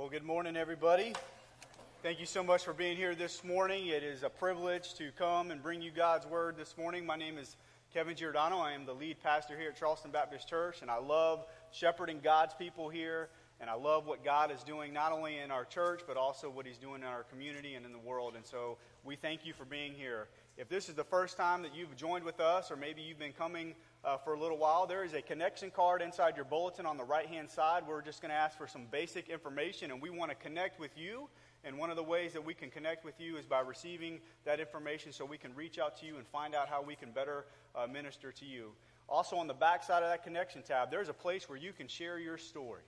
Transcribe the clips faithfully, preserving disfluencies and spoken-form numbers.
Well, good morning, everybody. Thank you so much for being here this morning. It is a privilege to come and bring you God's Word this morning. My name is Kevin Giordano. I am the lead pastor here at Charleston Baptist Church, and I love shepherding God's people here, and I love what God is doing not only in our church, but also what He's doing in our community and in the world. And so we thank you for being here. If this is the first time that you've joined with us, or maybe you've been coming uh, for a little while, there is a connection card inside your bulletin on the right-hand side. We're just going to ask for some basic information, and we want to connect with you. And one of the ways that we can connect with you is by receiving that information so we can reach out to you and find out how we can better uh, minister to you. Also, on the back side of that connection tab, there's a place where you can share your story.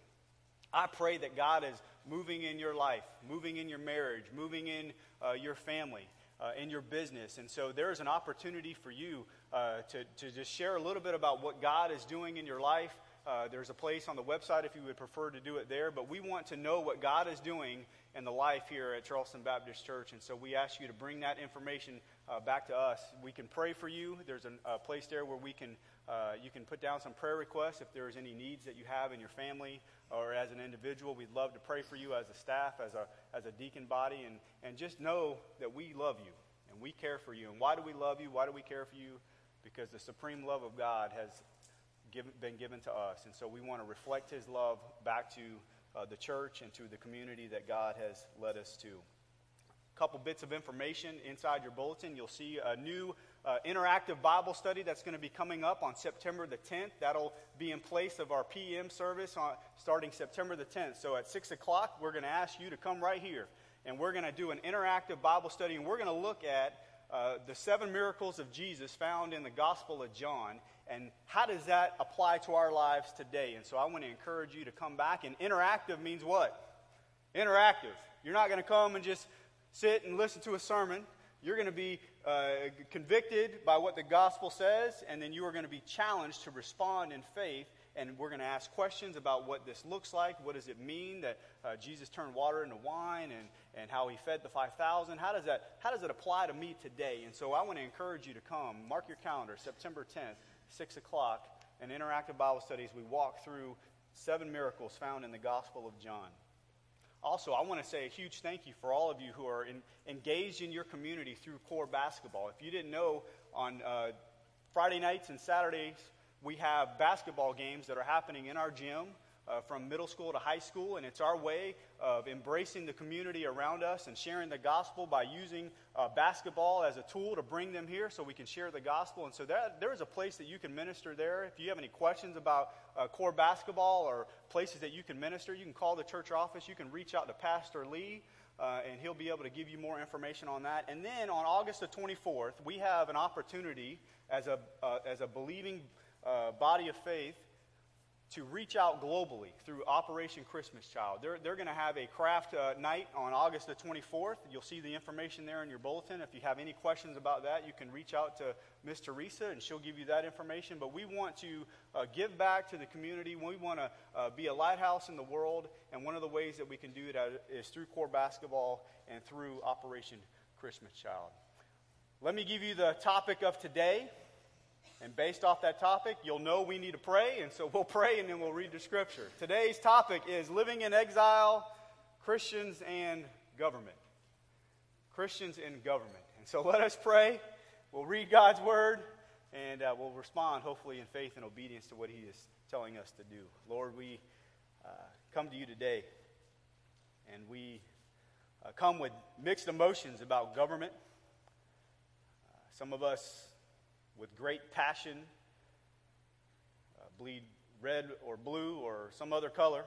I pray that God is moving in your life, moving in your marriage, moving in uh, your family. Uh, in your business. And so there's an opportunity for you uh, to, to just share a little bit about what God is doing in your life. Uh, there's a place on the website if you would prefer to do it there. But we want to know what God is doing in the life here at Charleston Baptist Church. And so we ask you to bring that information uh, back to us. We can pray for you. There's a, a place there where we can uh, you can put down some prayer requests if there's any needs that you have in your family or as an individual. We'd love to pray for you as a staff, as a as a deacon body, and, and just know that we love you and we care for you. And why do we love you? Why do we care for you? Because the supreme love of God has given, been given to us. And so we want to reflect His love back to uh, the church and to the community that God has led us to. A couple bits of information inside your bulletin. You'll see a new uh, interactive Bible study that's going to be coming up on September the tenth. That'll be in place of our P M service on, starting September the tenth. So at six o'clock, we're going to ask you to come right here. And we're going to do an interactive Bible study, and we're going to look at uh, the seven miracles of Jesus found in the Gospel of John, and how does that apply to our lives today. And so I want to encourage you to come back. And interactive means what? Interactive. You're not going to come and just sit and listen to a sermon. You're going to be uh, convicted by what the gospel says, and then you are going to be challenged to respond in faith. And we're going to ask questions about what this looks like. What does it mean that uh, Jesus turned water into wine, and, and how He fed the five thousand? How does that how does it apply to me today? And so I want to encourage you to come. Mark your calendar, September tenth, six o'clock, an interactive Bible study as we walk through seven miracles found in the Gospel of John. Also, I want to say a huge thank you for all of you who are in, engaged in your community through core basketball. If you didn't know, on uh, Friday nights and Saturdays, we have basketball games that are happening in our gym uh, from middle school to high school, and it's our way of embracing the community around us and sharing the gospel by using uh, basketball as a tool to bring them here so we can share the gospel. And so that, there is a place that you can minister there. If you have any questions about uh, core basketball or places that you can minister, you can call the church office. You can reach out to Pastor Lee, uh, and he'll be able to give you more information on that. And then on August the twenty-fourth, we have an opportunity as a uh, as a believing Uh, body of faith to reach out globally through Operation Christmas Child. They're, they're going to have a craft uh, night on August the twenty-fourth. You'll see the information there in your bulletin. If you have any questions about that, you can reach out to Miss Teresa, and she'll give you that information. But we want to uh, give back to the community. We want to uh, be a lighthouse in the world, and one of the ways that we can do that is through core basketball and through Operation Christmas Child. Let me give you the topic of today. And based off that topic, you'll know we need to pray, and so we'll pray and then we'll read the scripture. Today's topic is living in exile, Christians and government. Christians and government. And so let us pray. We'll read God's word, and uh, we'll respond, hopefully, in faith and obedience to what He is telling us to do. Lord, we uh, come to you today, and we uh, come with mixed emotions about government. Uh, some of us with great passion, uh, bleed red or blue or some other color.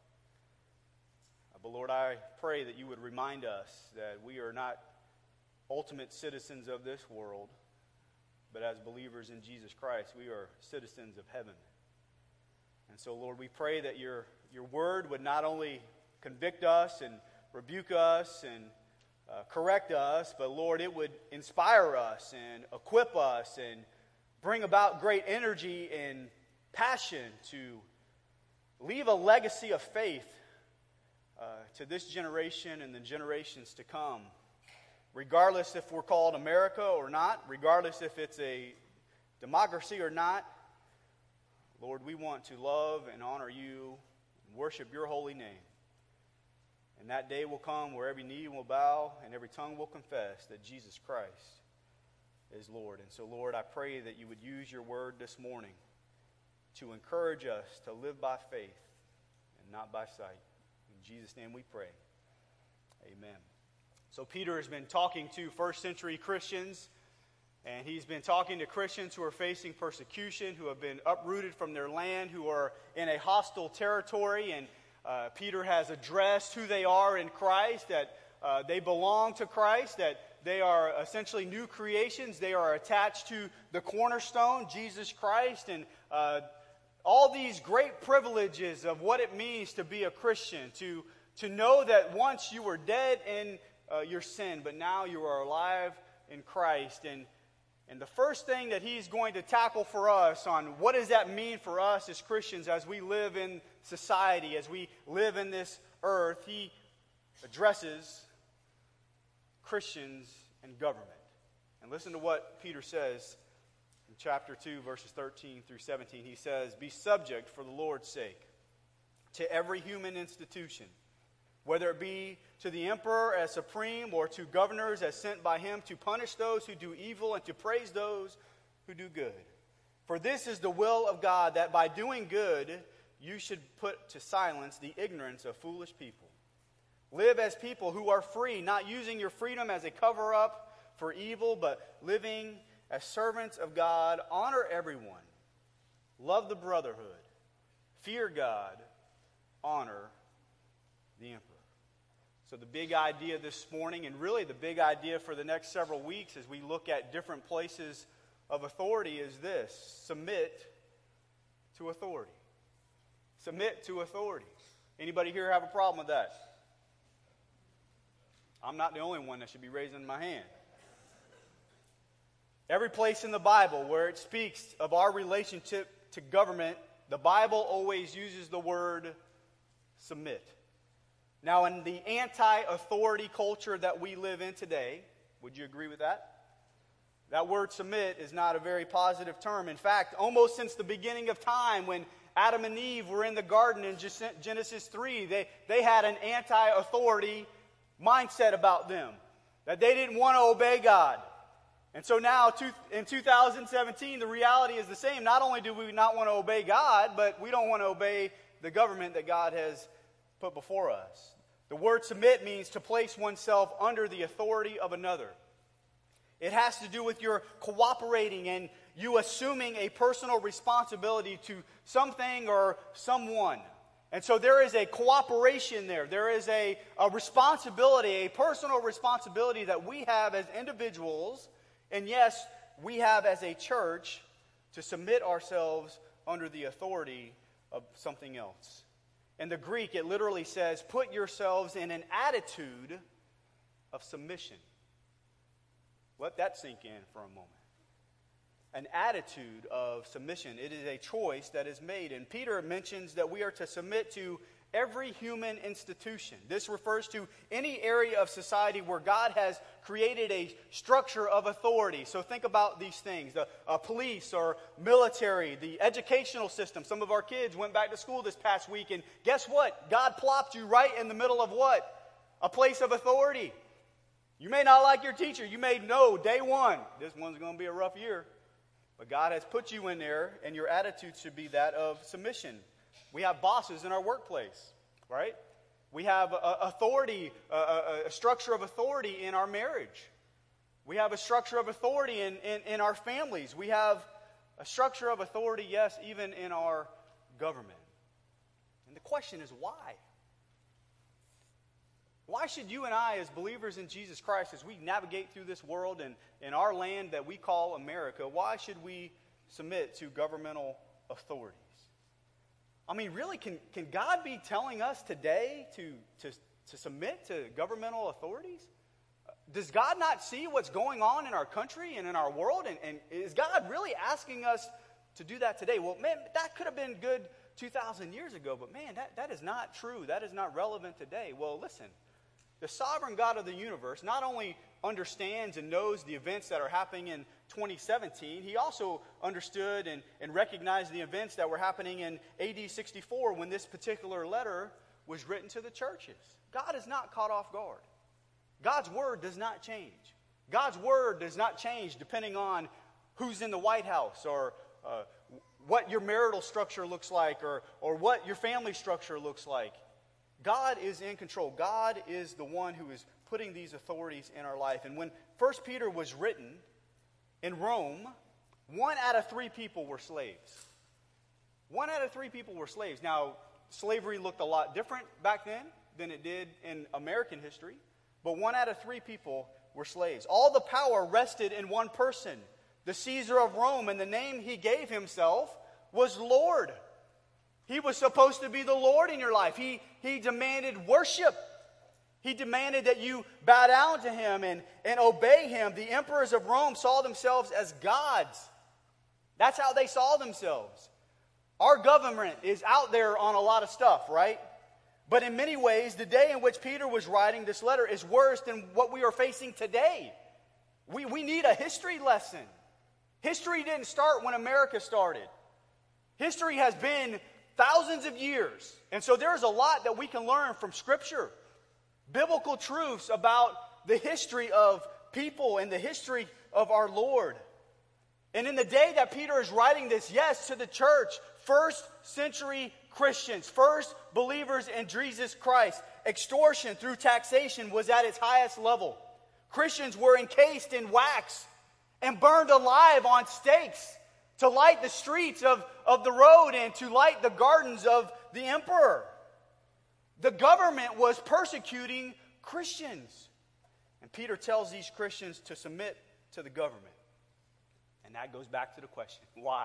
Uh, but Lord, I pray that you would remind us that we are not ultimate citizens of this world, but as believers in Jesus Christ, we are citizens of heaven. And so, Lord, we pray that your, your word would not only convict us and rebuke us and Uh, correct us, but Lord, it would inspire us and equip us and bring about great energy and passion to leave a legacy of faith uh, to this generation and the generations to come. Regardless if we're called America or not, regardless if it's a democracy or not, Lord, we want to love and honor you and worship your holy name. And that day will come where every knee will bow and every tongue will confess that Jesus Christ is Lord. And so, Lord, I pray that you would use your word this morning to encourage us to live by faith and not by sight. In Jesus' name we pray. Amen. So Peter has been talking to first century Christians, and he's been talking to Christians who are facing persecution, who have been uprooted from their land, who are in a hostile territory. And uh, Peter has addressed who they are in Christ, that uh, they belong to Christ, that they are essentially new creations. They are attached to the cornerstone, Jesus Christ, and uh, all these great privileges of what it means to be a Christian, to, to know that once you were dead in uh, your sin, but now you are alive in Christ. And, and the first thing that he's going to tackle for us on what does that mean for us as Christians as we live in society, as we live in this earth, he addresses Christians and government. And listen to what Peter says in chapter two, verses thirteen through seventeen. He says, "Be subject for the Lord's sake to every human institution, whether it be to the emperor as supreme or to governors as sent by him to punish those who do evil and to praise those who do good. For this is the will of God, that by doing good you should put to silence the ignorance of foolish people. Live as people who are free, not using your freedom as a cover-up for evil, but living as servants of God. Honor everyone. Love the brotherhood. Fear God. Honor the emperor." So the big idea this morning, and really the big idea for the next several weeks as we look at different places of authority, is this: submit to authority. Submit to authority. Anybody here have a problem with that? I'm not the only one that should be raising my hand. Every place in the Bible where it speaks of our relationship to government, the Bible always uses the word submit. Now, in the anti-authority culture that we live in today, would you agree with that? That word submit is not a very positive term. In fact, almost since the beginning of time, when Adam and Eve were in the garden in Genesis three, they, they had an anti-authority mindset about them, that they didn't want to obey God. And so now, in two thousand seventeen, the reality is the same. Not only do we not want to obey God, but we don't want to obey the government that God has put before us. The word submit means to place oneself under the authority of another. It has to do with your cooperating and you assuming a personal responsibility to something or someone. And so there is a cooperation there. There is a, a responsibility, a personal responsibility that we have as individuals, and yes, we have as a church, to submit ourselves under the authority of something else. In the Greek, it literally says, put yourselves in an attitude of submission. Let that sink in for a moment. An attitude of submission. It is a choice that is made. And Peter mentions that we are to submit to every human institution. This refers to any area of society where God has created a structure of authority. So think about these things. The uh, police or military, the educational system. Some of our kids went back to school this past week, and guess what? God plopped you right in the middle of what? A place of authority. You may not like your teacher. You may know day one, this one's going to be a rough year. But God has put you in there, and your attitude should be that of submission. We have bosses in our workplace, right? We have a, authority, a, a structure of authority in our marriage. We have a structure of authority in, in, in our families. We have a structure of authority, yes, even in our government. And the question is why? Why should you and I, as believers in Jesus Christ, as we navigate through this world and in our land that we call America, why should we submit to governmental authorities? I mean, really, can, can God be telling us today to, to, to submit to governmental authorities? Does God not see what's going on in our country and in our world? And, and is God really asking us to do that today? Well, man, that could have been good two thousand years ago, but man, that, that is not true. That is not relevant today. Well, listen. The sovereign God of the universe not only understands and knows the events that are happening in twenty seventeen, he also understood and, and recognized the events that were happening in A D sixty-four when this particular letter was written to the churches. God is not caught off guard. God's word does not change. God's word does not change depending on who's in the White House or uh, what your marital structure looks like or, or what your family structure looks like. God is in control. God is the one who is putting these authorities in our life. And when First Peter was written in Rome, one out of three people were slaves. One out of three people were slaves. Now, slavery looked a lot different back then than it did in American history, but one out of three people were slaves. All the power rested in one person, the Caesar of Rome, and the name he gave himself was Lord. He was supposed to be the Lord in your life. He, he demanded worship. He demanded that you bow down to him and, and obey him. The emperors of Rome saw themselves as gods. That's how they saw themselves. Our government is out there on a lot of stuff, right? But in many ways, the day in which Peter was writing this letter is worse than what we are facing today. We, we need a history lesson. History didn't start when America started. History has been thousands of years. And so there's a lot that we can learn from Scripture. Biblical truths about the history of people and the history of our Lord. And in the day that Peter is writing this, yes, to the church, first century Christians, first believers in Jesus Christ, extortion through taxation was at its highest level. Christians were encased in wax and burned alive on stakes to light the streets of, of the road and to light the gardens of the emperor. The government was persecuting Christians. And Peter tells these Christians to submit to the government. And that goes back to the question, why?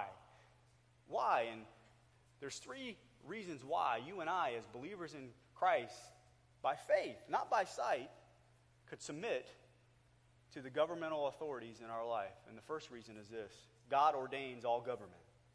Why? And there's three reasons why you and I, as believers in Christ, by faith, not by sight, could submit to the governmental authorities in our life. And the first reason is this: God ordains all government.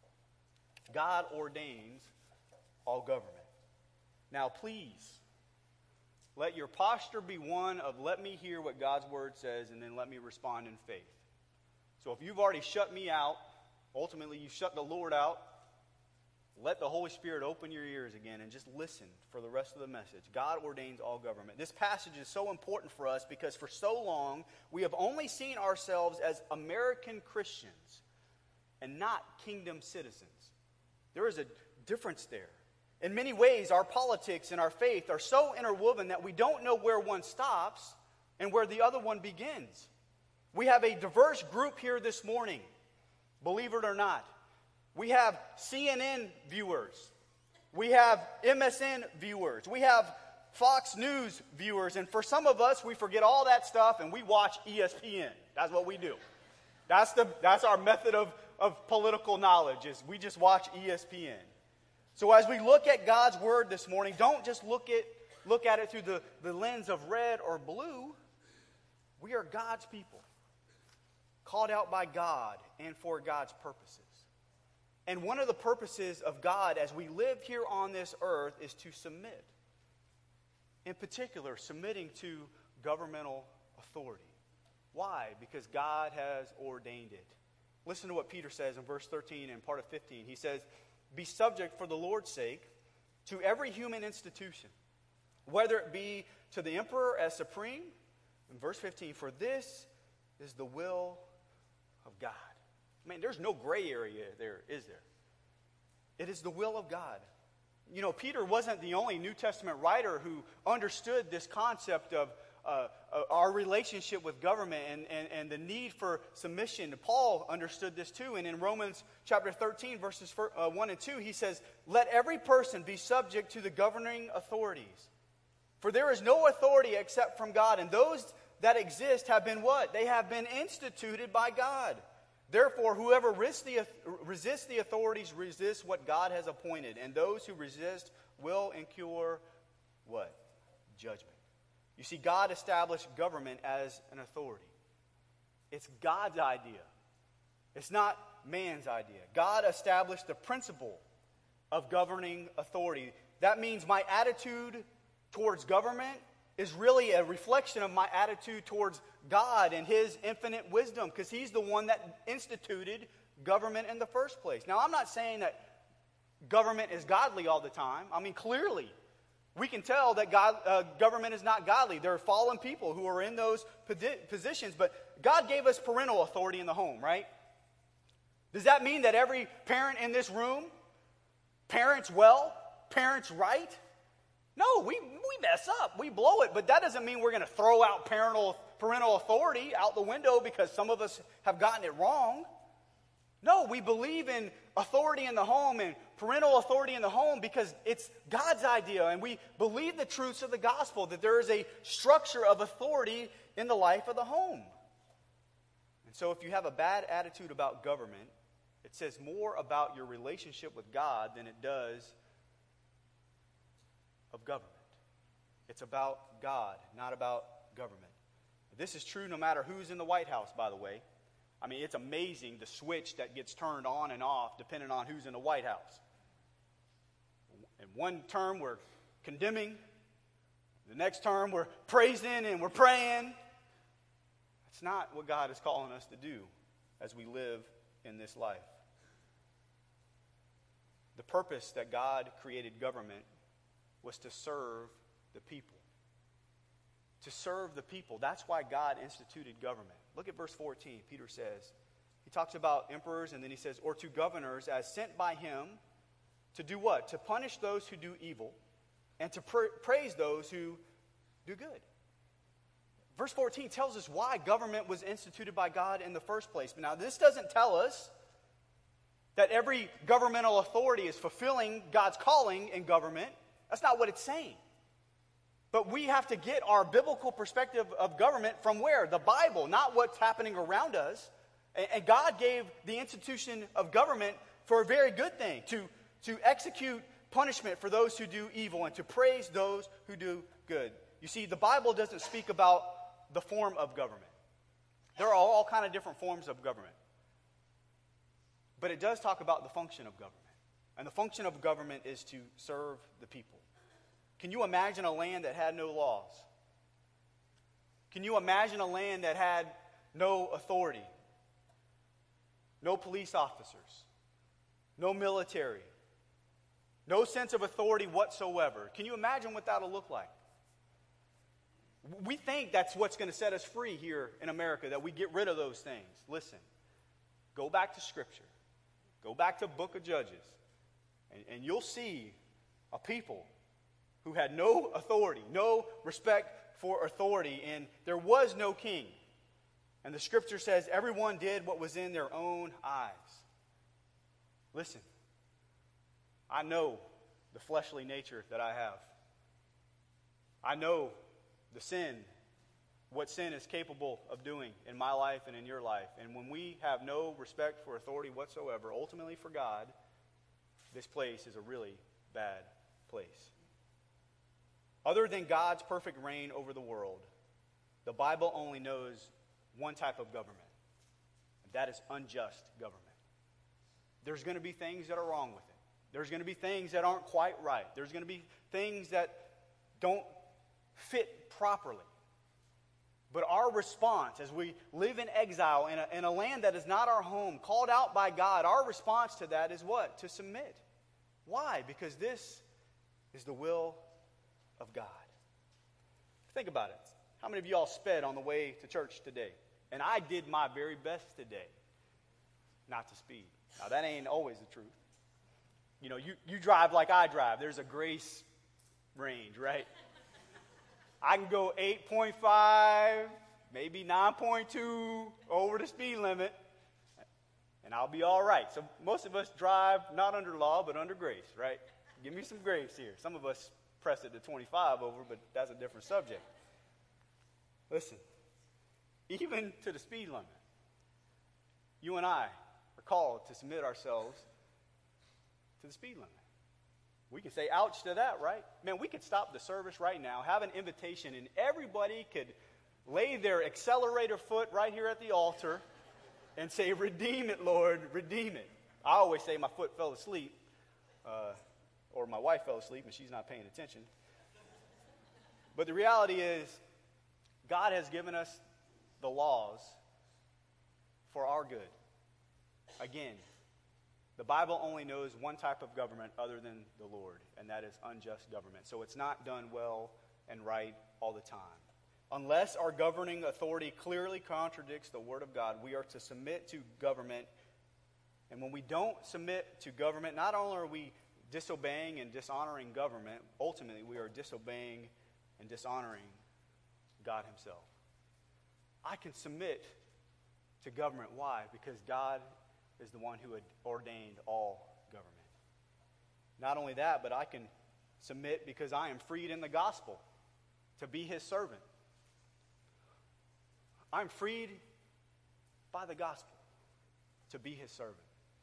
God ordains all government. Now, please, let your posture be one of let me hear what God's word says and then let me respond in faith. So if you've already shut me out, ultimately you shut the Lord out, let the Holy Spirit open your ears again and just listen for the rest of the message. God ordains all government. This passage is so important for us because for so long we have only seen ourselves as American Christians and not kingdom citizens. There is a difference there. In many ways, our politics and our faith are so interwoven that we don't know where one stops and where the other one begins. We have a diverse group here this morning, believe it or not. We have C N N viewers. We have M S N viewers. We have Fox News viewers. And for some of us, we forget all that stuff and we watch E S P N. That's what we do. That's, the, that's our method of, of political knowledge, is we just watch E S P N. So as we look at God's word this morning, don't just look at, look at it through the, the lens of red or blue. We are God's people, called out by God and for God's purposes. And one of the purposes of God as we live here on this earth is to submit. In particular, submitting to governmental authority. Why? Because God has ordained it. Listen to what Peter says in verse thirteen and part of fifteen. He says, "Be subject for the Lord's sake to every human institution, whether it be to the emperor as supreme." In verse fifteen, "For this is the will of God." I mean, there's no gray area there, is there? It is the will of God. You know, Peter wasn't the only New Testament writer who understood this concept of uh, uh, our relationship with government and, and, and the need for submission. Paul understood this too. And in Romans chapter thirteen, verses one and two, he says, "Let every person be subject to the governing authorities. For there is no authority except from God. And those that exist have been what? They have been instituted by God. Therefore, whoever resists the, resists the authorities resists what God has appointed. And those who resist will incur what? Judgment." You see, God established government as an authority. It's God's idea. It's not man's idea. God established the principle of governing authority. That means my attitude towards government is really a reflection of my attitude towards God and His infinite wisdom, because He's the one that instituted government in the first place. Now, I'm not saying that government is godly all the time. I mean, clearly, We can tell that God, uh, government is not godly. There are fallen people who are in those positions, but God gave us parental authority in the home, right? Does that mean that every parent in this room parents well, parents right? No, we, we mess up, we blow it, but that doesn't mean we're going to throw out parental, parental authority out the window because some of us have gotten it wrong. No, we believe in authority in the home and parental authority in the home because it's God's idea, and we believe the truths of the gospel, that there is a structure of authority in the life of the home. And so if you have a bad attitude about government, it says more about your relationship with God than it does of government. It's about God, not about government. This is true no matter who's in the White House, by the way. I mean, it's amazing the switch that gets turned on and off depending on who's in the White House. In one term, we're condemning. The next term, we're praising and we're praying. That's not what God is calling us to do as we live in this life. The purpose that God created government was to serve the people. To serve the people. That's why God instituted government. Look at verse fourteen. Peter says, he talks about emperors, and then he says, or to governors as sent by him to do what? To punish those who do evil and to pra- praise those who do good. Verse fourteen tells us why government was instituted by God in the first place. But now this doesn't tell us that every governmental authority is fulfilling God's calling in government. That's not what it's saying. But we have to get our biblical perspective of government from where? The Bible, not what's happening around us. And God gave the institution of government for a very good thing, to, to execute punishment for those who do evil and to praise those who do good. You see, the Bible doesn't speak about the form of government. There are all kind of different forms of government. But it does talk about the function of government. And the function of government is to serve the people. Can you imagine a land that had no laws? Can you imagine a land that had no authority? No police officers? No military? No sense of authority whatsoever? Can you imagine what that'll look like? We think that's what's going to set us free here in America, that we get rid of those things. Listen, go back to Scripture. Go back to the book of Judges. And, and you'll see a people who had no authority, no respect for authority, and there was no king. And the Scripture says everyone did what was in their own eyes. Listen, I know the fleshly nature that I have. I know the sin, what sin is capable of doing in my life and in your life. And when we have no respect for authority whatsoever, ultimately for God, this place is a really bad place. Other than God's perfect reign over the world, the Bible only knows one type of government, and that is unjust government. There's going to be things that are wrong with it. There's going to be things that aren't quite right. There's going to be things that don't fit properly. But our response as we live in exile in a, in a land that is not our home, called out by God, our response to that is what? To submit. Why? Because this is the will of God. Think about it. How many of y'all sped on the way to church today? And I did my very best today not to speed. Now, that ain't always the truth. You know, you, you drive like I drive. There's a grace range, right? I can go eight point five, maybe nine point two over the speed limit, and I'll be all right. So most of us drive not under law, but under grace, right? Give me some grace here. Some of us press it to twenty-five over, but that's a different subject. Listen, even to the speed limit, you and I are called to submit ourselves to the speed limit. We can say ouch to that, right? Man, we could stop the service right now, have an invitation, and everybody could lay their accelerator foot right here at the altar and say, redeem it, Lord, redeem it. I always say my foot fell asleep, uh, or my wife fell asleep and she's not paying attention. But the reality is, God has given us the laws for our good. Again, The Bible only knows one type of government other than the Lord, and that is unjust government. So it's not done well and right all the time. Unless our governing authority clearly contradicts the Word of God, we are to submit to government. And when we don't submit to government, not only are we disobeying and dishonoring government, ultimately we are disobeying and dishonoring God Himself. I can submit to government. Why? Because God is the one who had ordained all government. Not only that, but I can submit because I am freed in the gospel to be His servant. I'm freed by the gospel to be His servant.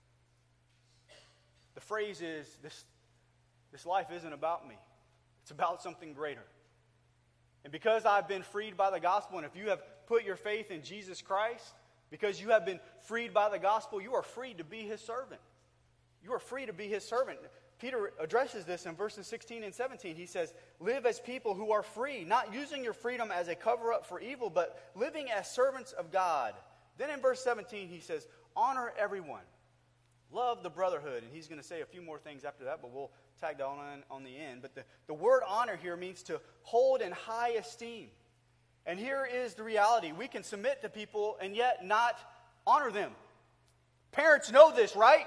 The phrase is, this, this life isn't about me. It's about something greater. And because I've been freed by the gospel, and if you have put your faith in Jesus Christ, because you have been freed by the gospel, you are free to be His servant. You are free to be His servant. Peter addresses this in verses sixteen and seventeen. He says, live as people who are free, not using your freedom as a cover-up for evil, but living as servants of God. Then in verse seventeen, he says, honor everyone. Love the brotherhood. And he's going to say a few more things after that, but we'll tag that on on the end. But the, the word honor here means to hold in high esteem. And here is the reality. We can submit to people and yet not honor them. Parents know this, right?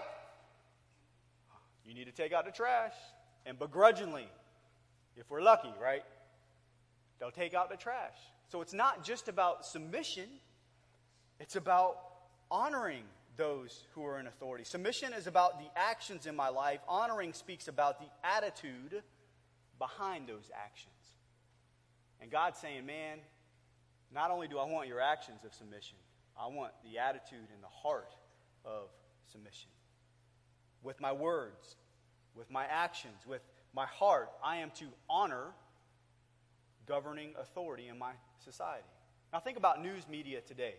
You need to take out the trash. And begrudgingly, if we're lucky, right, they'll take out the trash. So it's not just about submission. It's about honoring those who are in authority. Submission is about the actions in my life. Honoring speaks about the attitude behind those actions. And God's saying, man, not only do I want your actions of submission, I want the attitude and the heart of submission. With my words, with my actions, with my heart, I am to honor governing authority in my society. Now think about news media today.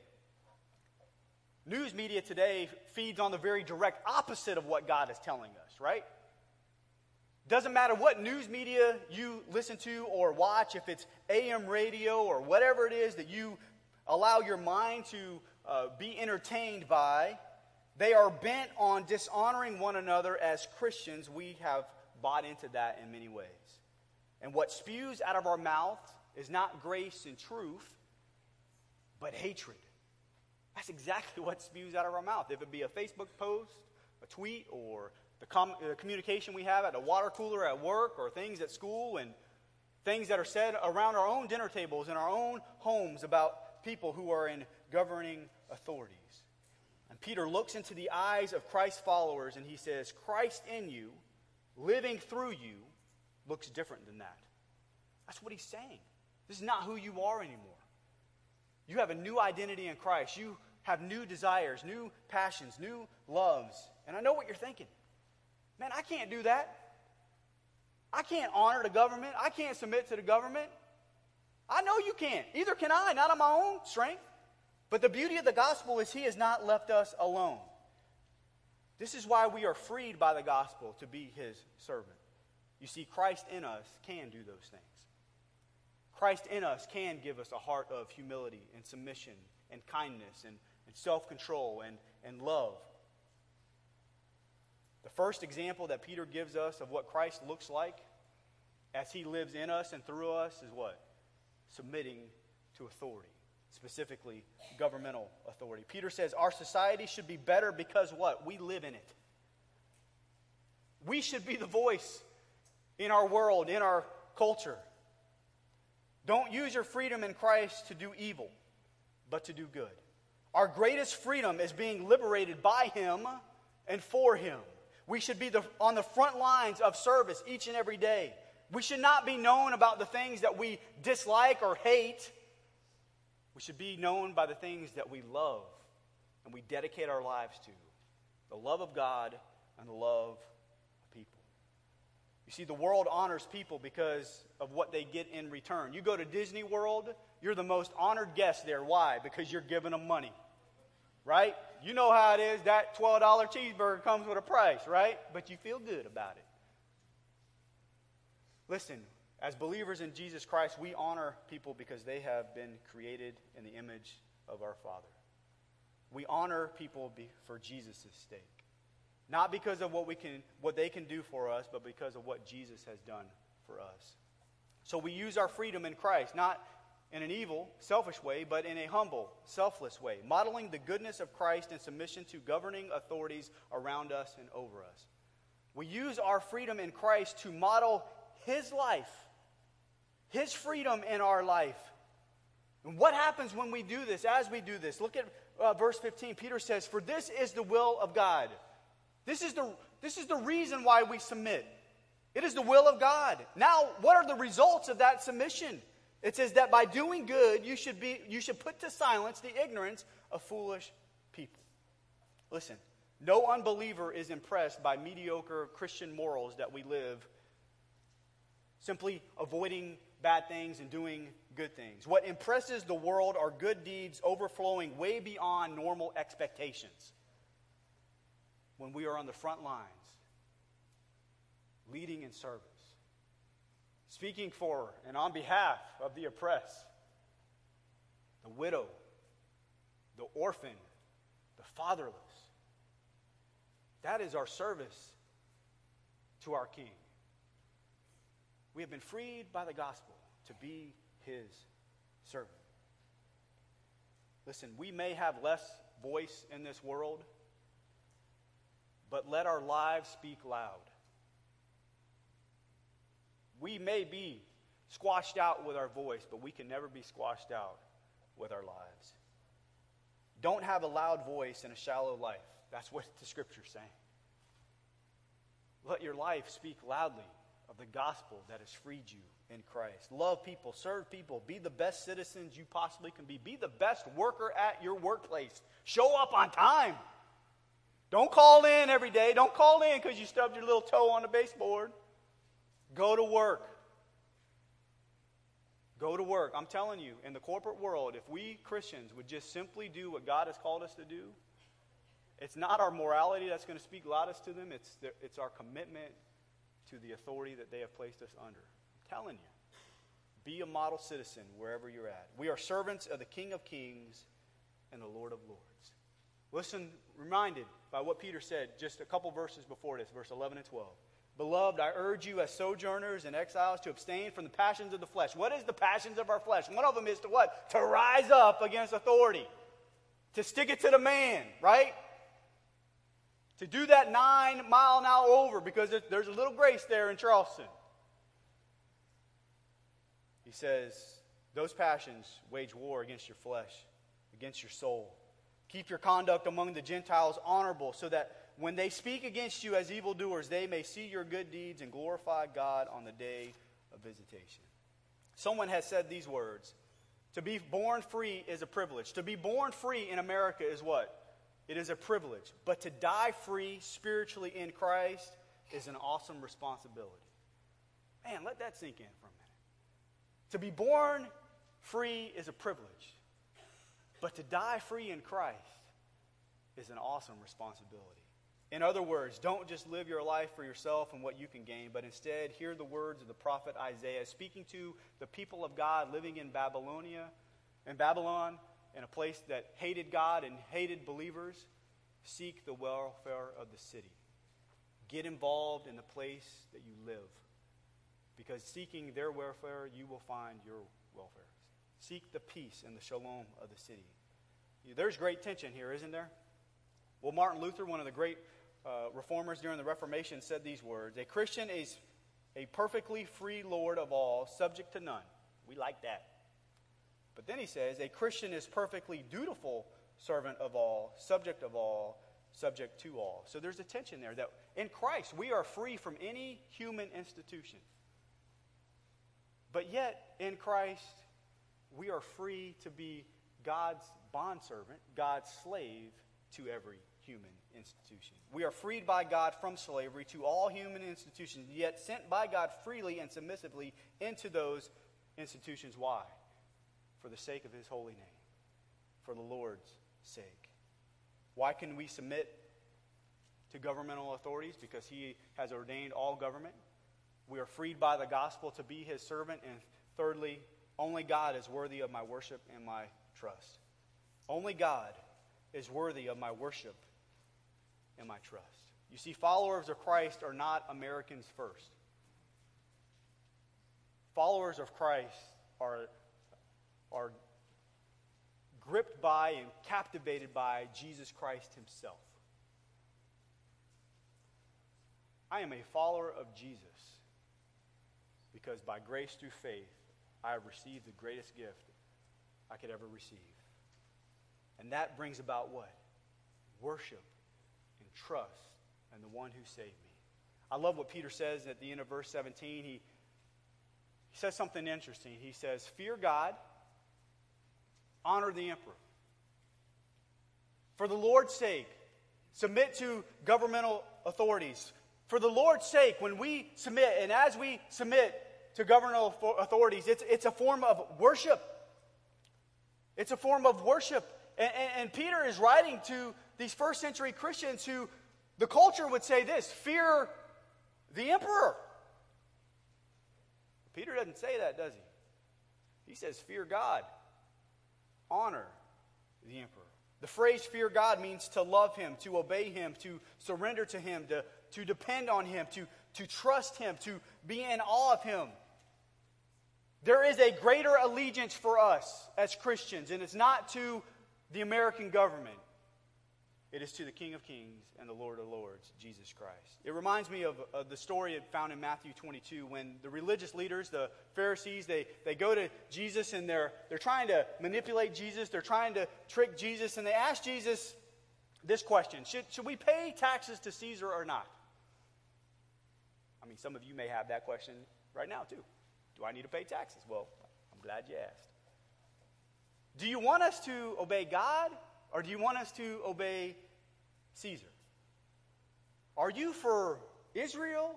News media today feeds on the very direct opposite of what God is telling us, right? Doesn't matter what news media you listen to or watch, if it's A M radio or whatever it is that you allow your mind to uh, be entertained by, they are bent on dishonoring one another as Christians. We have bought into that in many ways. And what spews out of our mouth is not grace and truth, but hatred. That's exactly what spews out of our mouth. If it be a Facebook post, a tweet, or the, com- the communication we have at a water cooler at work, or things at school, and things that are said around our own dinner tables in our own homes about people who are in governing authorities. And Peter looks into the eyes of Christ's followers and he says, Christ in you, living through you, looks different than that. That's what he's saying. This is not who you are anymore. You have a new identity in Christ. You have new desires, new passions, new loves. And I know what you're thinking. Man, I can't do that. I can't honor the government. I can't submit to the government. I know you can't. Either can I, not on my own strength. But the beauty of the gospel is He has not left us alone. This is why we are freed by the gospel to be His servant. You see, Christ in us can do those things. Christ in us can give us a heart of humility and submission and kindness and, and self-control and, and love. The first example that Peter gives us of what Christ looks like as He lives in us and through us is what? Submitting to authority, specifically governmental authority. Peter says our society should be better because what? We live in it. We should be the voice in our world, in our culture. Don't use your freedom in Christ to do evil, but to do good. Our greatest freedom is being liberated by Him and for Him. We should be the, on the front lines of service each and every day. We should not be known about the things that we dislike or hate. We should be known by the things that we love and we dedicate our lives to. The love of God and the love of people. You see, the world honors people because of what they get in return. You go to Disney World, you're the most honored guest there. Why? Because you're giving them money. Right? You know how it is. That twelve dollar cheeseburger comes with a price, right? But you feel good about it. Listen, as believers in Jesus Christ, we honor people because they have been created in the image of our Father. We honor people for Jesus' sake. Not because of what we can, what they can do for us, but because of what Jesus has done for us. So we use our freedom in Christ, not in an evil, selfish way, but in a humble, selfless way, modeling the goodness of Christ in submission to governing authorities around us and over us. We use our freedom in Christ to model His life, His freedom in our life. And what happens when we do this, as we do this? Look at uh, verse fifteen. Peter says, "For this is the will of God." This is the, this is the reason why we submit. It is the will of God. Now, what are the results of that submission? It says that by doing good, you should be you should put to silence the ignorance of foolish people. Listen, no unbeliever is impressed by mediocre Christian morals that we live, simply avoiding bad things and doing good things. What impresses the world are good deeds overflowing way beyond normal expectations. When we are on the front lines, leading in service, speaking for and on behalf of the oppressed, the widow, the orphan, the fatherless. That is our service to our King. We have been freed by the gospel to be His servant. Listen, we may have less voice in this world, but let our lives speak loud. We may be squashed out with our voice, but we can never be squashed out with our lives. Don't have a loud voice and a shallow life. That's what the Scripture's saying. Let your life speak loudly of the gospel that has freed you in Christ. Love people, serve people, be the best citizens you possibly can be. Be the best worker at your workplace. Show up on time. Don't call in every day. Don't call in because you stubbed your little toe on the baseboard. Go to work. Go to work. I'm telling you, in the corporate world, if we Christians would just simply do what God has called us to do, it's not our morality that's going to speak loudest to them. It's, the, it's our commitment to the authority that they have placed us under. I'm telling you, be a model citizen wherever you're at. We are servants of the King of Kings and the Lord of Lords. Listen, reminded by what Peter said just a couple verses before this, verse eleven and twelve. Beloved, I urge you as sojourners and exiles to abstain from the passions of the flesh. What is the passions of our flesh? One of them is to what? To rise up against authority. To stick it to the man, right? To do that nine mile an hour over because there's a little grace there in Charleston. He says, those passions wage war against your flesh, against your soul. Keep your conduct among the Gentiles honorable, so that when they speak against you as evildoers, they may see your good deeds and glorify God on the day of visitation. Someone has said these words: to be born free is a privilege. To be born free in America is what? It is a privilege. But to die free spiritually in Christ is an awesome responsibility. Man, let that sink in for a minute. To be born free is a privilege. But to die free in Christ is an awesome responsibility. In other words, don't just live your life for yourself and what you can gain, but instead hear the words of the prophet Isaiah speaking to the people of God living in Babylonia, in Babylon, in a place that hated God and hated believers. Seek the welfare of the city. Get involved in the place that you live, because seeking their welfare, you will find your welfare. Seek the peace and the shalom of the city. There's great tension here, isn't there? Well, Martin Luther, one of the great uh, reformers during the Reformation, said these words: a Christian is a perfectly free Lord of all, subject to none. We like that. But then he says, a Christian is perfectly dutiful servant of all, subject of all, subject to all. So there's a tension there that in Christ we are free from any human institution. But yet, in Christ, we are free to be God's bondservant, God's slave to every human institution. We are freed by God from slavery to all human institutions, yet sent by God freely and submissively into those institutions. Why? For the sake of His holy name, for the Lord's sake. Why can we submit to governmental authorities? Because He has ordained all government. We are freed by the gospel to be His servant. And thirdly, only God is worthy of my worship and my trust. Only God is worthy of my worship and my trust. You see, followers of Christ are not Americans first. Followers of Christ are, are gripped by and captivated by Jesus Christ himself. I am a follower of Jesus because by grace through faith, I have received the greatest gift I could ever receive. And that brings about what? Worship and trust in the one who saved me. I love what Peter says at the end of verse seventeen. He, he says something interesting. He says, fear God, honor the emperor. For the Lord's sake, submit to governmental authorities. For the Lord's sake, when we submit, and as we submit to governmental authorities, it's, it's a form of worship. It's a form of worship. And, and, and Peter is writing to these first century Christians who the culture would say this, fear the emperor. Peter doesn't say that, does he? He says, fear God, honor the emperor. The phrase fear God means to love him, to obey him, to surrender to him, to, to depend on him, to, to trust him, to be in awe of him. There is a greater allegiance for us as Christians, and it's not to the American government. It is to the King of Kings and the Lord of Lords, Jesus Christ. It reminds me of, of the story found in Matthew twenty-two when the religious leaders, the Pharisees, they, they go to Jesus and they're, they're trying to manipulate Jesus. They're trying to trick Jesus. And they ask Jesus this question, should, should we pay taxes to Caesar or not? I mean, some of you may have that question right now too. Do I need to pay taxes? Well, I'm glad you asked. Do you want us to obey God or do you want us to obey Caesar? Are you for Israel?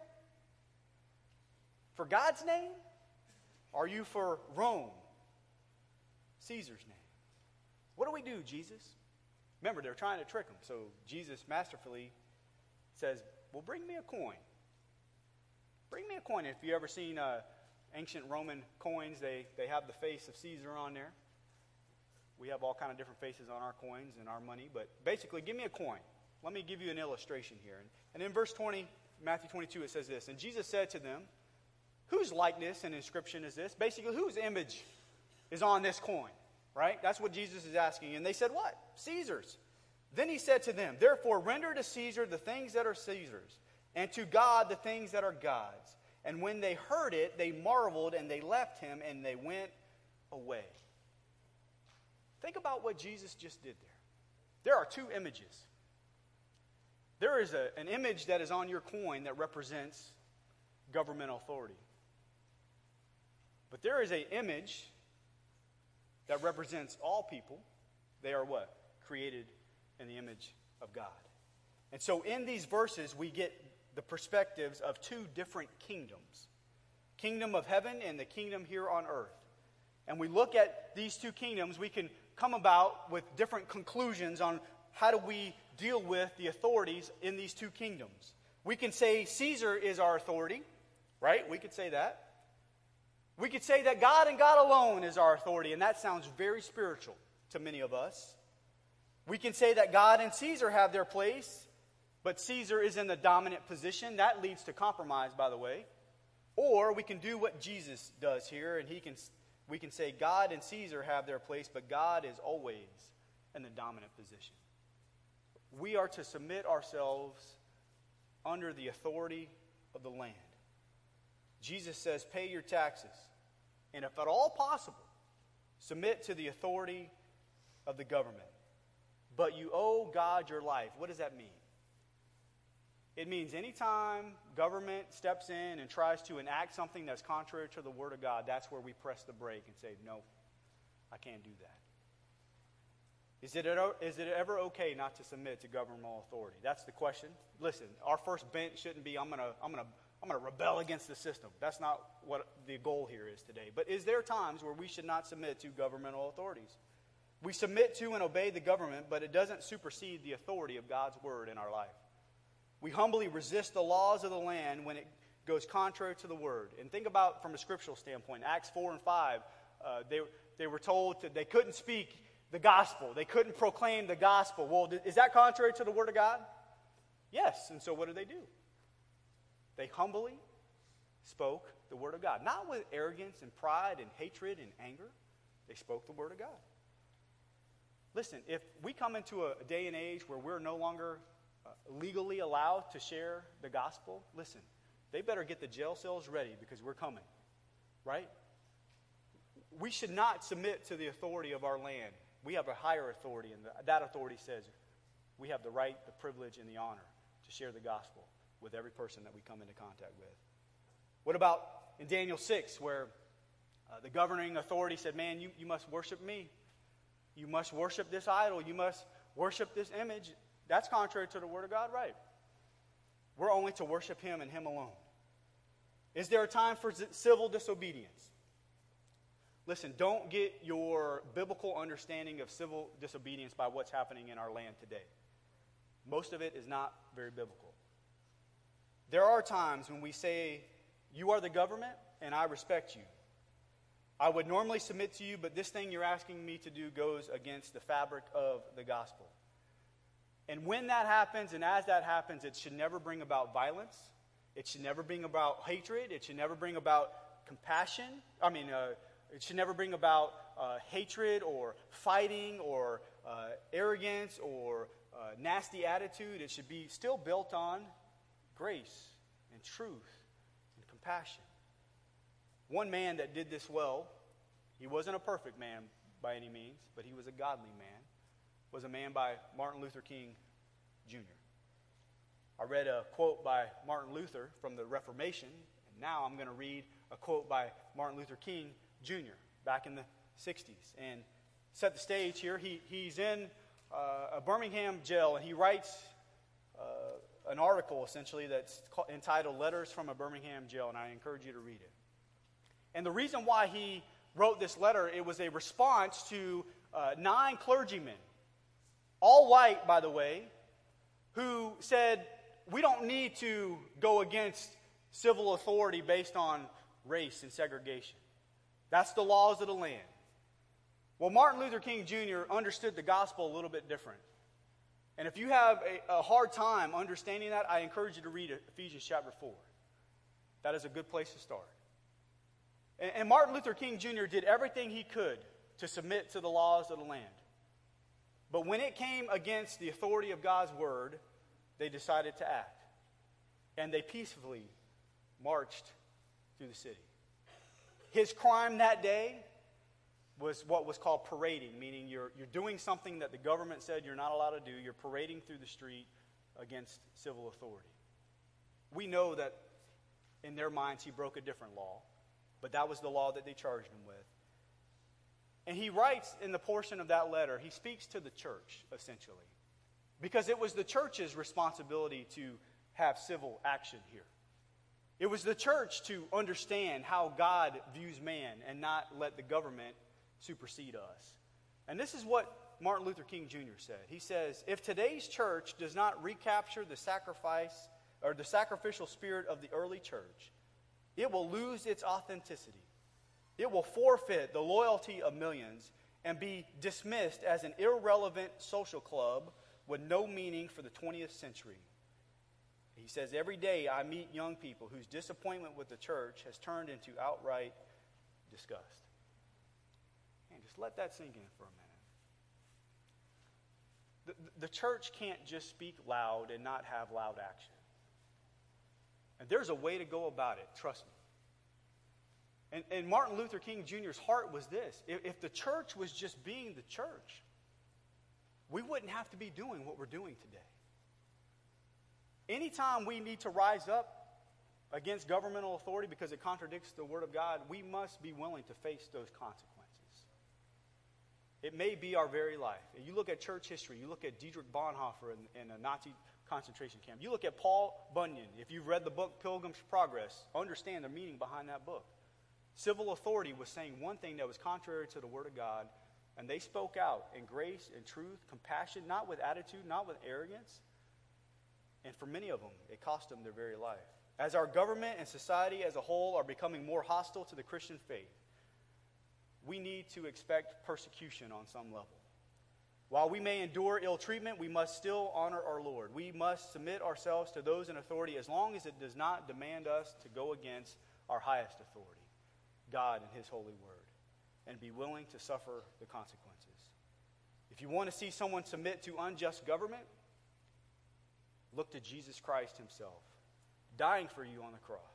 For God's name? Are you for Rome? Caesar's name. What do we do, Jesus? Remember, they're trying to trick him. So Jesus masterfully says, well, bring me a coin. Bring me a coin. If you've ever seen uh, ancient Roman coins, they, they have the face of Caesar on there. We have all kind of different faces on our coins and our money, but basically, give me a coin. Let me give you an illustration here. And in verse twenty, Matthew twenty-two, it says this, and Jesus said to them, whose likeness and inscription is this? Basically, whose image is on this coin, right? That's what Jesus is asking. And they said, what? Caesar's. Then he said to them, therefore, render to Caesar the things that are Caesar's, and to God the things that are God's. And when they heard it, they marveled, and they left him, and they went away. Think about what Jesus just did there. There are two images. There is a, an image that is on your coin that represents governmental authority. But there is an image that represents all people. They are what? Created in the image of God. And so in these verses, we get the perspectives of two different kingdoms. Kingdom of heaven and the kingdom here on earth. And we look at these two kingdoms, we can come about with different conclusions on how do we deal with the authorities in these two kingdoms. We can say Caesar is our authority, right? We could say that. We could say that God and God alone is our authority, and that sounds very spiritual to many of us. We can say that God and Caesar have their place, but Caesar is in the dominant position. That leads to compromise, by the way. Or we can do what Jesus does here, and he can we can say God and Caesar have their place, but God is always in the dominant position. We are to submit ourselves under the authority of the land. Jesus says, pay your taxes, and if at all possible, submit to the authority of the government. But you owe God your life. What does that mean? It means anytime government steps in and tries to enact something that's contrary to the Word of God, that's where we press the brake and say, no, I can't do that. Is it, is it ever okay not to submit to governmental authority? That's the question. Listen, our first bent shouldn't be, I'm going to I'm gonna, I'm gonna rebel against the system. That's not what the goal here is today. But is there times where we should not submit to governmental authorities? We submit to and obey the government, but it doesn't supersede the authority of God's Word in our life. We humbly resist the laws of the land when it goes contrary to the Word. And think about from a scriptural standpoint, Acts four and five, uh, they, they were told that they couldn't speak the gospel. They couldn't proclaim the gospel. Well, is that contrary to the Word of God? Yes. And so what did they do? They humbly spoke the word of God. Not with arrogance and pride and hatred and anger. They spoke the word of God. Listen, if we come into a day and age where we're no longer uh, legally allowed to share the gospel, listen, they better get the jail cells ready because we're coming. Right? We should not submit to the authority of our land. We have a higher authority, and that authority says we have the right, the privilege, and the honor to share the gospel with every person that we come into contact with. What about in Daniel six, where uh, the governing authority said, man, you, you must worship me. You must worship this idol. You must worship this image. That's contrary to the word of God, right? We're only to worship him and him alone. Is there a time for civil disobedience? Listen, don't get your biblical understanding of civil disobedience by what's happening in our land today. Most of it is not very biblical. There are times when we say, you are the government and I respect you. I would normally submit to you, but this thing you're asking me to do goes against the fabric of the gospel. And when that happens, and as that happens, it should never bring about violence. It should never bring about hatred. It should never bring about compassion. I mean, uh, it should never bring about uh, hatred or fighting or uh, arrogance or uh, nasty attitude. It should be still built on grace and truth and compassion. One man that did this well, he wasn't a perfect man by any means, but he was a godly man, was a man by Martin Luther King Junior I read a quote by Martin Luther from the Reformation, and now I'm going to read a quote by Martin Luther King Junior back in the sixties. And set the stage here. He, he's in uh, a Birmingham jail, and he writes uh, an article, essentially, that's called, entitled Letters from a Birmingham Jail, and I encourage you to read it. And the reason why he wrote this letter, it was a response to uh, nine clergymen, all white, by the way, who said, we don't need to go against civil authority based on race and segregation. That's the laws of the land. Well, Martin Luther King Junior understood the gospel a little bit different. And if you have a, a hard time understanding that, I encourage you to read Ephesians chapter four. That is a good place to start. And, and Martin Luther King Junior did everything he could to submit to the laws of the land. But when it came against the authority of God's word, they decided to act. And they peacefully marched through the city. His crime that day was what was called parading, meaning you're, you're doing something that the government said you're not allowed to do. You're parading through the street against civil authority. We know that in their minds he broke a different law, but that was the law that they charged him with. And he writes in the portion of that letter, he speaks to the church, essentially, because it was the church's responsibility to have civil action here. It was the church to understand how God views man and not let the government supersede us. And this is what Martin Luther King Junior said. He says, if today's church does not recapture the sacrifice or the sacrificial spirit of the early church, it will lose its authenticity. It will forfeit the loyalty of millions and be dismissed as an irrelevant social club with no meaning for the twentieth century. He says, every day I meet young people whose disappointment with the church has turned into outright disgust. And just let that sink in for a minute. The, the church can't just speak loud and not have loud action. And there's a way to go about it, trust me. And, and Martin Luther King Junior's heart was this. If, if the church was just being the church, we wouldn't have to be doing what we're doing today. Anytime we need to rise up against governmental authority because it contradicts the Word of God, we must be willing to face those consequences. It may be our very life. If you look at church history, you look at Dietrich Bonhoeffer in, in a Nazi concentration camp. You look at Paul Bunyan. If you've read the book Pilgrim's Progress, understand the meaning behind that book. Civil authority was saying one thing that was contrary to the Word of God, and they spoke out in grace and truth, compassion, not with attitude, not with arrogance. And for many of them, it cost them their very life. As our government and society as a whole are becoming more hostile to the Christian faith, we need to expect persecution on some level. While we may endure ill treatment, we must still honor our Lord. We must submit ourselves to those in authority as long as it does not demand us to go against our highest authority, God and His holy word, and be willing to suffer the consequences. If you want to see someone submit to unjust government, look to Jesus Christ Himself, dying for you on the cross.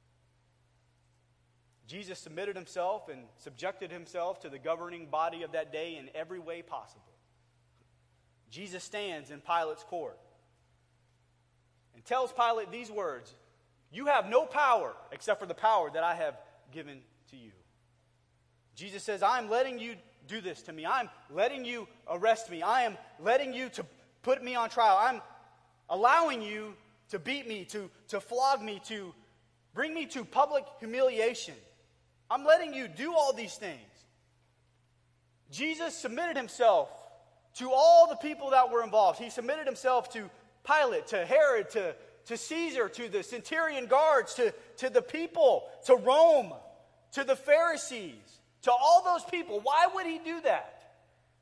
Jesus submitted Himself and subjected Himself to the governing body of that day in every way possible. Jesus stands in Pilate's court and tells Pilate these words, "You have no power except for the power that I have given to you." Jesus says, "I'm letting you do this to me. I'm letting you arrest me. I am letting you to put me on trial. I'm allowing you to beat me, to, to flog me, to bring me to public humiliation. I'm letting you do all these things." Jesus submitted Himself to all the people that were involved. He submitted Himself to Pilate, to Herod, to, to Caesar, to the centurion guards, to, to the people, to Rome, to the Pharisees, to all those people. Why would He do that?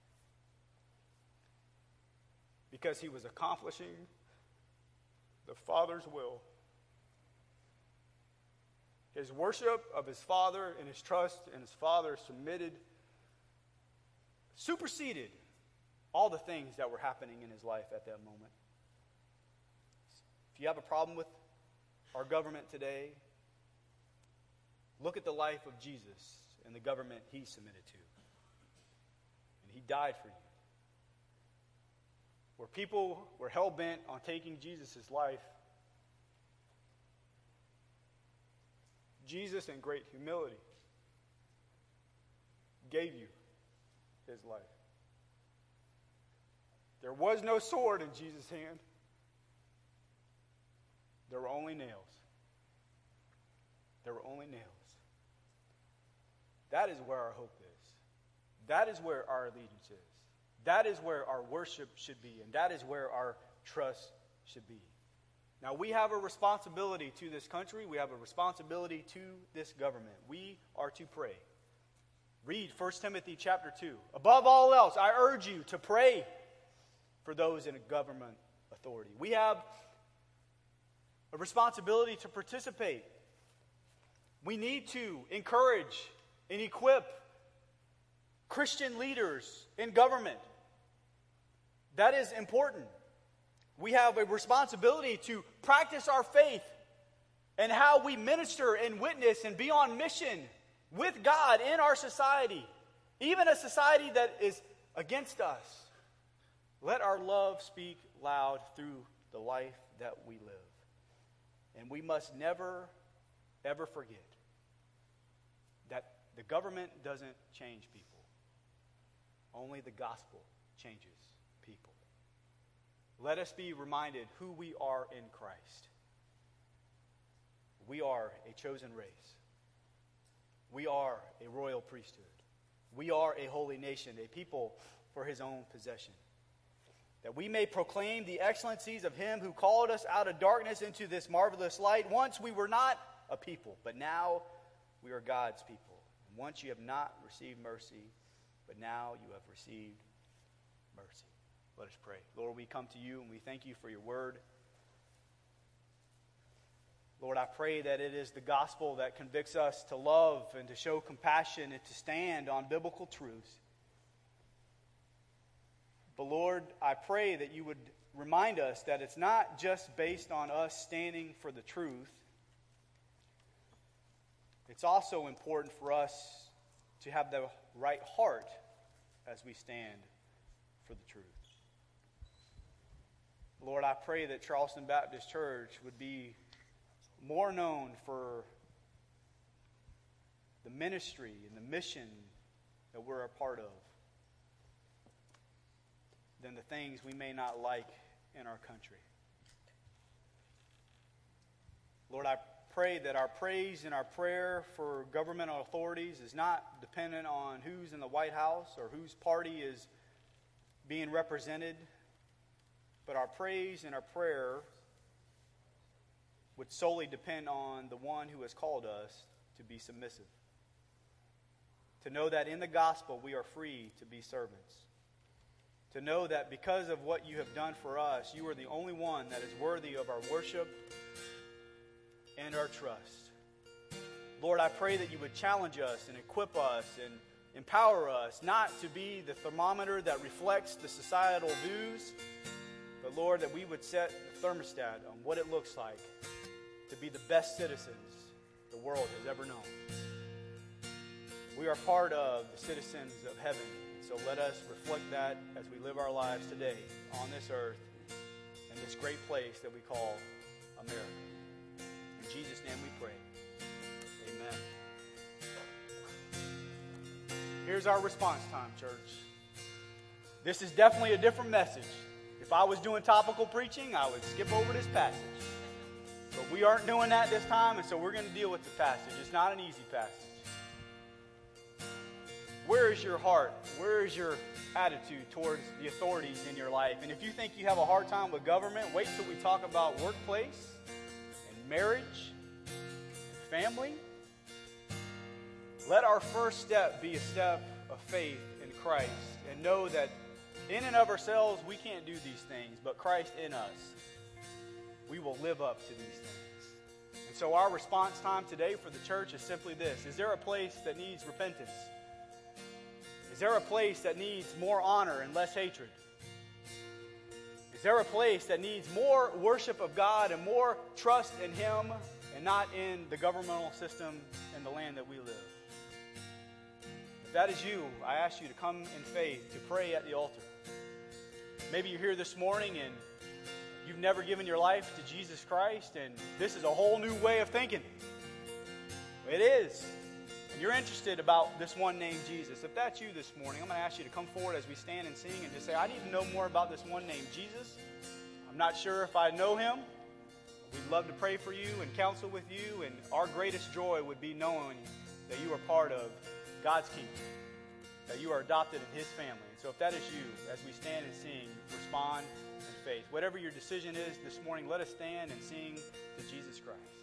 Because He was accomplishing the Father's will. His worship of His Father and His trust in His Father submitted, superseded all the things that were happening in His life at that moment. If you have a problem with our government today, look at the life of Jesus and the government He submitted to. And He died for you. Where people were hell-bent on taking Jesus' life, Jesus, in great humility, gave you His life. There was no sword in Jesus' hand. There were only nails. There were only nails. That is where our hope is. That is where our allegiance is. That is where our worship should be. And that is where our trust should be. Now, we have a responsibility to this country. We have a responsibility to this government. We are to pray. Read First Timothy chapter two. Above all else, I urge you to pray for those in government authority. We have a responsibility to participate. We need to encourage and equip Christian leaders in government. That is important. We have a responsibility to practice our faith and how we minister and witness and be on mission with God in our society, even a society that is against us. Let our love speak loud through the life that we live. And we must never, ever forget that the government doesn't change people. Only the gospel changes people. Let us be reminded who we are in Christ. We are a chosen race. We are a royal priesthood. We are a holy nation, a people for His own possession. That we may proclaim the excellencies of Him who called us out of darkness into this marvelous light. Once we were not a people, but now we are God's people. And once you have not received mercy, but now you have received mercy. Let us pray. Lord, we come to You and we thank You for Your word. Lord, I pray that it is the gospel that convicts us to love and to show compassion and to stand on biblical truths. But Lord, I pray that You would remind us that it's not just based on us standing for the truth. It's also important for us to have the right heart as we stand for the truth. Lord, I pray that Charleston Baptist Church would be more known for the ministry and the mission that we're a part of than the things we may not like in our country. Lord, I pray that our praise and our prayer for governmental authorities is not dependent on who's in the White House or whose party is being represented, but our praise and our prayer would solely depend on the one who has called us to be submissive. To know that in the gospel we are free to be servants. to know that because of what you have done for us, you are the only one that is worthy of our worship and our trust. Lord, I pray that you would challenge us and equip us and empower us not to be the thermometer that reflects the societal views, but Lord, that we would set the thermostat on what it looks like to be the best citizens the world has ever known. We are part of the citizens of heaven, so let us reflect that as we live our lives today on this earth in this great place that we call America. In Jesus' name we pray. Amen. Here's our response time, church. This is definitely a different message. If I was doing topical preaching, I would skip over this passage. But we aren't doing that this time, and so we're going to deal with the passage. It's not an easy passage. Where is your heart? Where is your attitude towards the authorities in your life? And if you think you have a hard time with government, wait till we talk about workplace and marriage and family. Let our first step be a step of faith in Christ and know that in and of ourselves we can't do these things, but Christ in us, we will live up to these things. And so our response time today for the church is simply this. Is there a place that needs repentance? Is there a place that needs more honor and less hatred? Is there a place that needs more worship of God and more trust in Him and not in the governmental system and the land that we live? If that is you, I ask you to come in faith to pray at the altar. Maybe you're here this morning and you've never given your life to Jesus Christ, and this is a whole new way of thinking. It is. And you're interested about this one named Jesus. If that's you this morning, I'm going to ask you to come forward as we stand and sing and just say, I need to know more about this one named Jesus. I'm not sure if I know Him. We'd love to pray for you and counsel with you, and our greatest joy would be knowing that you are part of God's kingdom, that you are adopted in His family. And so if that is you, as we stand and sing, respond in faith. Whatever your decision is this morning, let us stand and sing to Jesus Christ.